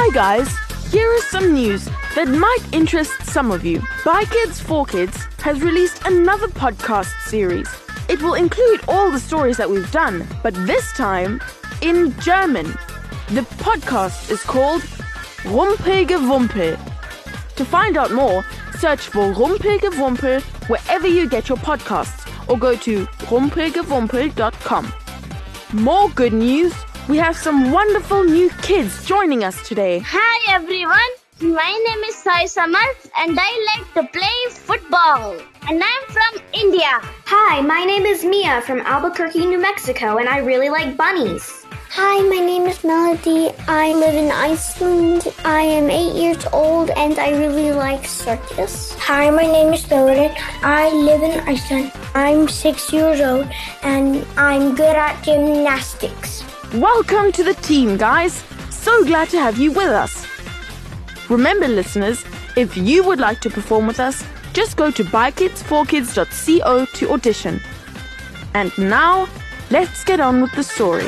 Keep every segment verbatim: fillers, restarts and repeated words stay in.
Hi guys, here is some news that might interest some of you. By Kids for Kids has released another podcast series. It will include all the stories that we've done, but this time in German. The podcast is called Rumpelgewumpel. To find out more, search for Rumpelgewumpel wherever you get your podcasts or go to rumpelgewumpel dot com. More good news, we have some wonderful new kids joining us today. Hi everyone, my name is Sai Samarth and I like to play football. And I'm from India. Hi, my name is Mia from Albuquerque, New Mexico, and I really like bunnies. Hi, my name is Melody. I live in Iceland. I am eight years old and I really like circus. Hi, my name is Thorin. I live in Iceland. I'm six years old and I'm good at gymnastics. Welcome to the team, guys. So glad to have you with us. Remember, listeners, if you would like to perform with us, just go to by kids for kids dot co to audition. And now, let's get on with the story.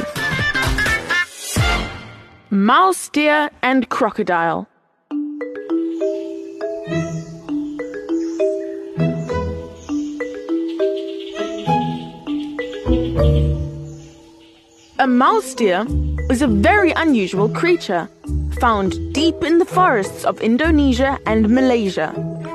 Mouse, Deer and Crocodile. A mouse deer is a very unusual creature, found deep in the forests of Indonesia and Malaysia.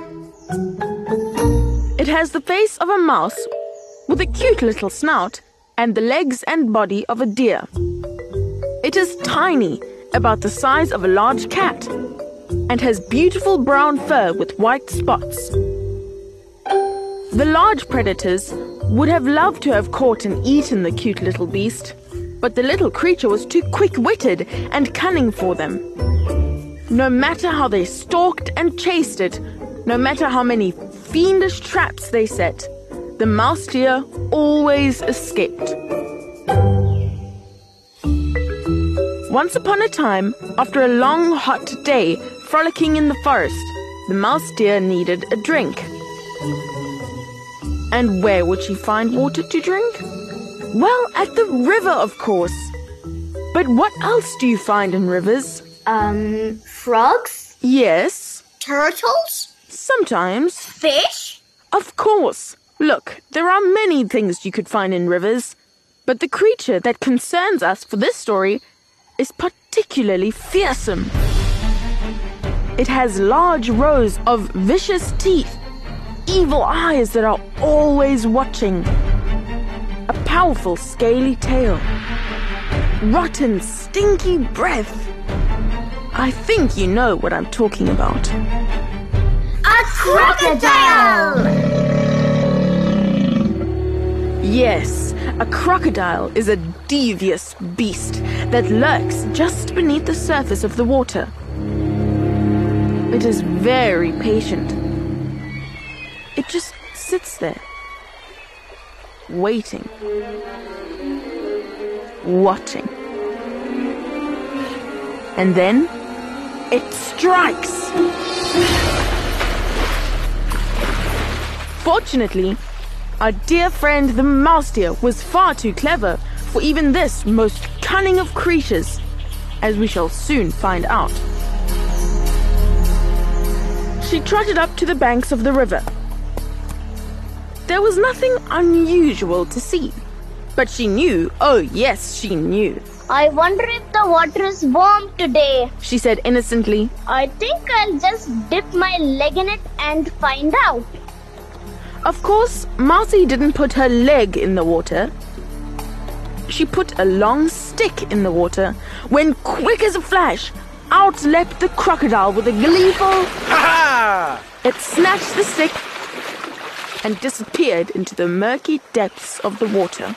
It has the face of a mouse with a cute little snout and the legs and body of a deer. It is tiny, about the size of a large cat, and has beautiful brown fur with white spots. The large predators would have loved to have caught and eaten the cute little beast, but the little creature was too quick-witted and cunning for them. No matter how they stalked and chased it, no matter how many fiendish traps they set, the mouse deer always escaped. Once upon a time, after a long hot day frolicking in the forest, the mouse deer needed a drink. And where would she find water to drink? Well, at the river, of course. But what else do you find in rivers? Um, frogs? Yes. Turtles? Sometimes. Fish? Of course. Look, there are many things you could find in rivers, but the creature that concerns us for this story is particularly fearsome. It has large rows of vicious teeth, evil eyes that are always watching, a powerful scaly tail, rotten, stinky breath. I think you know what I'm talking about. A crocodile! Yes, a crocodile is a devious beast that lurks just beneath the surface of the water. It is very patient. It just sits there, waiting, watching. And then it strikes. Fortunately, our dear friend the mouse deer was far too clever for even this most cunning of creatures, as we shall soon find out. She trotted up to the banks of the river. There was nothing unusual to see, but she knew, oh yes, she knew. I wonder if the water is warm today, she said innocently. I think I'll just dip my leg in it and find out. Of course, Mousie didn't put her leg in the water. She put a long stick in the water when, quick as a flash, out leapt the crocodile with a gleeful... Ha-ha! It snatched the stick and disappeared into the murky depths of the water.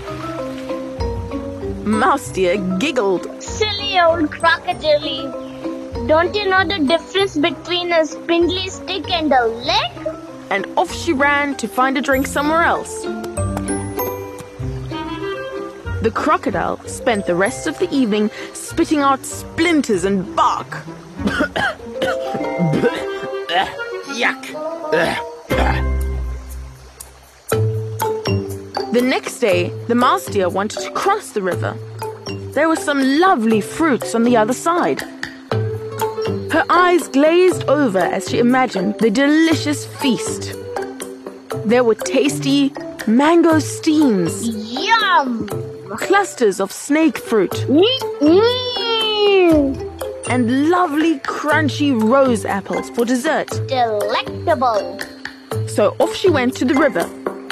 Mouse deer giggled. Silly old crocodile. Don't you know the difference between a spindly stick and a leg? And off she ran to find a drink somewhere else. The crocodile spent the rest of the evening spitting out splinters and bark. Yuck! The next day, the mouse deer wanted to cross the river. There were some lovely fruits on the other side. Her eyes glazed over as she imagined the delicious feast. There were tasty mango steams, Yum! clusters of snake fruit, Mm-mm. and lovely crunchy rose apples for dessert. Delectable. So off she went to the river.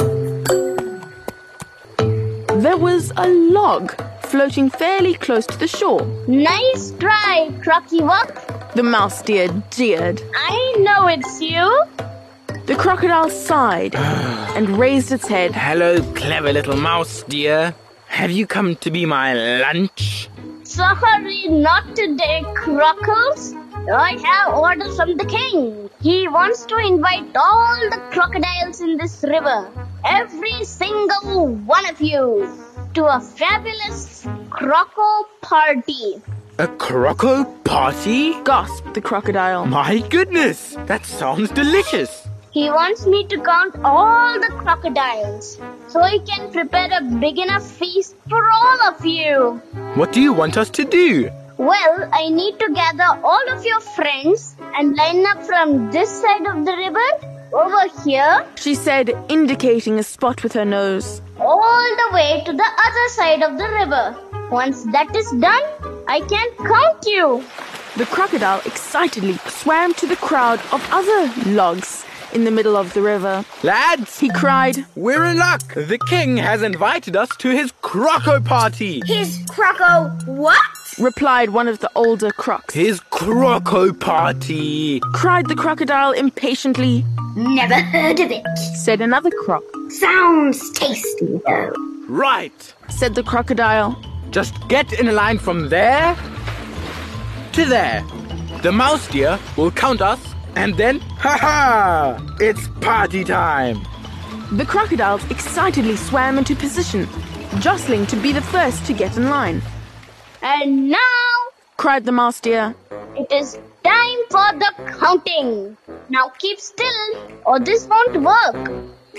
There was a log floating fairly close to the shore. Nice try, Crocky Wuck. The mouse deer jeered. I know it's you. The crocodile sighed and raised its head. Hello, clever little mouse dear. Have you come to be my lunch? Sorry, not today, Crockles. I have orders from the king. He wants to invite all the crocodiles in this river, every single one of you, to a fabulous croco party. A croco party? Gasped the crocodile. My goodness, that sounds delicious. He wants me to count all the crocodiles so he can prepare a big enough feast for all of you. What do you want us to do? Well, I need to gather all of your friends and line up from this side of the river over here, She said, indicating a spot with her nose. all the way to the other side of the river. Once that is done, I can count you. The crocodile excitedly swam to the crowd of other logs in the middle of the river. Lads, He cried, we're in luck. The king has invited us to his croco party. His croco what? replied one of the older crocs. His croco party. Cried the crocodile impatiently. Never heard of it. Said another croc. Sounds tasty, though. Right. Said the crocodile. Just get in a line from there to there. The mouse deer will count us, and then, ha-ha! It's party time. The crocodiles excitedly swam into position, jostling to be the first to get in line. And now Cried the mouse deer. it is time for the counting. Now keep still or this won't work.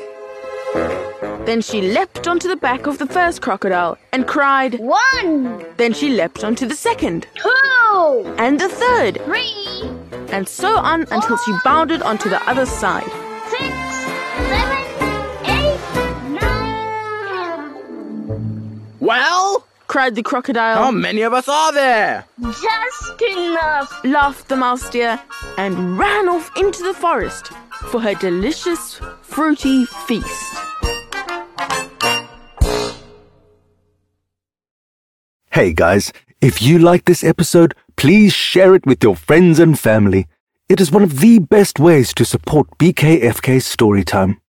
Then she leapt onto the back of the first crocodile and cried. One, Then she leapt onto the second two, and the third, three, and so on until she bounded onto the other side. six, seven, eight, nine. Well, Cried the crocodile. how many of us are there? Just enough. Laughed the mouse deer and ran off into the forest for her delicious fruity feast. Hey guys, if you like this episode, please share it with your friends and family. It is one of the best ways to support B K F K Storytime.